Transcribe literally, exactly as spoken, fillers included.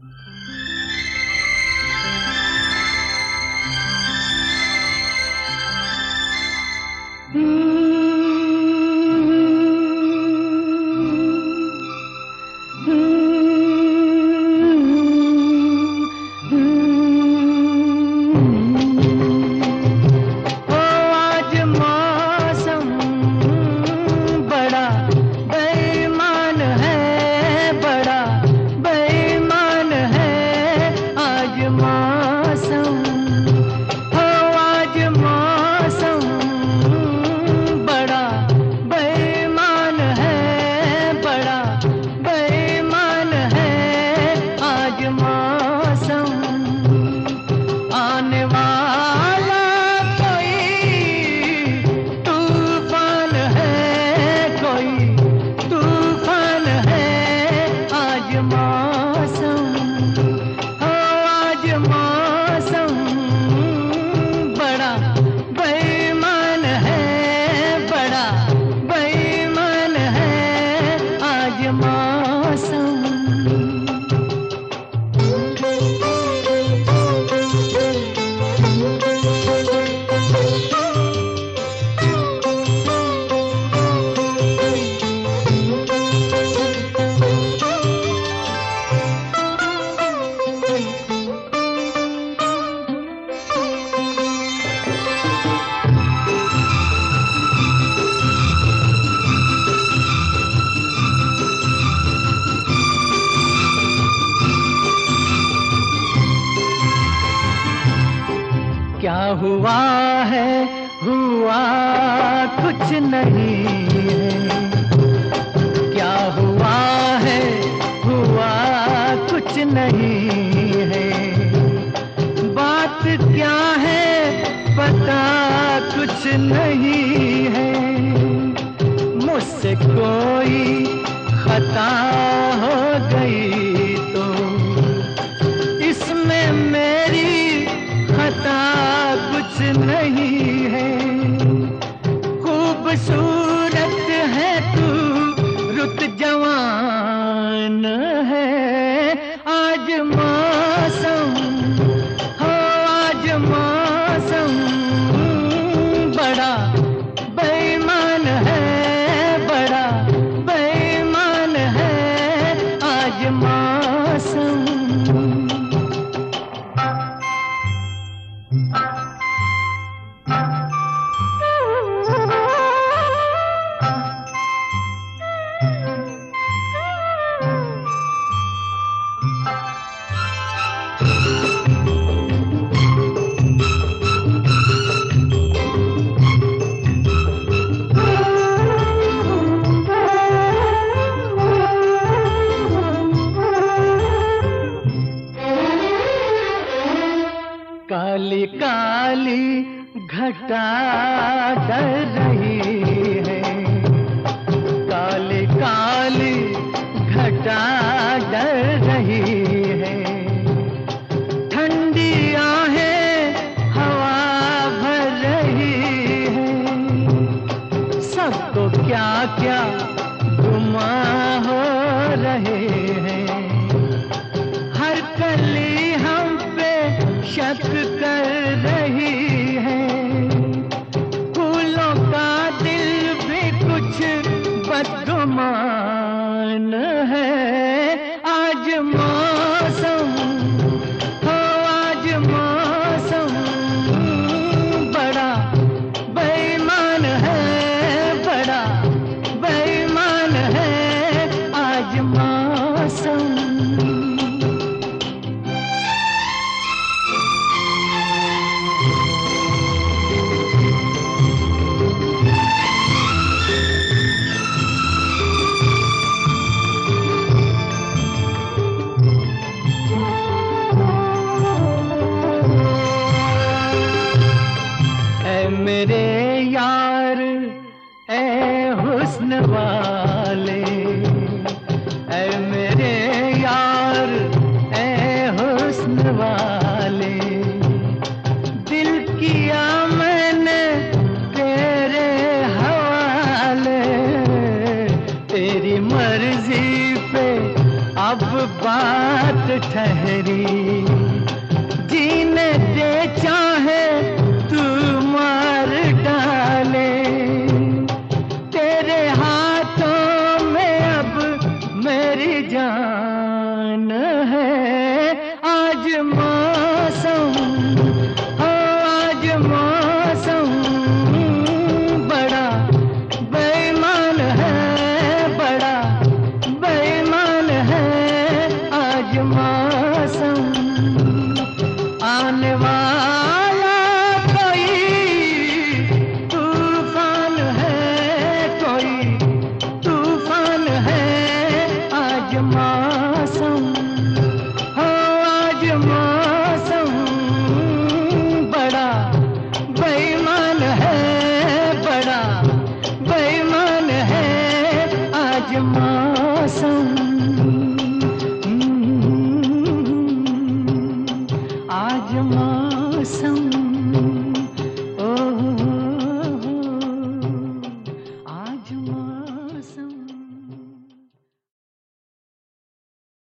क्या हुआ है, हुआ कुछ नहीं है। क्या हुआ है, हुआ कुछ नहीं है। बात क्या है पता कुछ नहीं है। मुझसे कोई खता हो गई तो इसमें मेरी खता कुछ नहीं है। खूबसूरत है तू, रुत जवान है। आज मौसम हो, आज मौसम बड़ा बेईमान है, बड़ा बेईमान है आज मौसम। काली काली घटा डर रही है। काली काली घटा डर रही है। ठंडी आहें हवा भर रही है। सबको क्या क्या गुमा हो रहे हैं। हर कली हम पे शक कर रही है। फूलों का दिल भी कुछ बदगुमान है। आज मौसम हो, आज मौसम बड़ा बेईमान है, बड़ा बेईमान है आज मौसम। मेरे यार ए हुस्न वाले, ए मेरे यार ए हुस्न वाले। दिल किया मैंने तेरे हवाले। तेरी मर्जी पे अब बात रात ठहरी, जीने दे चाहे तू मार डाले, तेरे हाथों में अब मेरी जान है। आज मौसम हो, आज मौसम बड़ा बेईमान है, बड़ा बेईमान है आज मौसम। आने वाला कोई तूफान है, कोई तूफान है आज मौसम हो, आज मौसम बड़ा बेईमान है, बड़ा बेईमान है आज मौसम। आज मौसम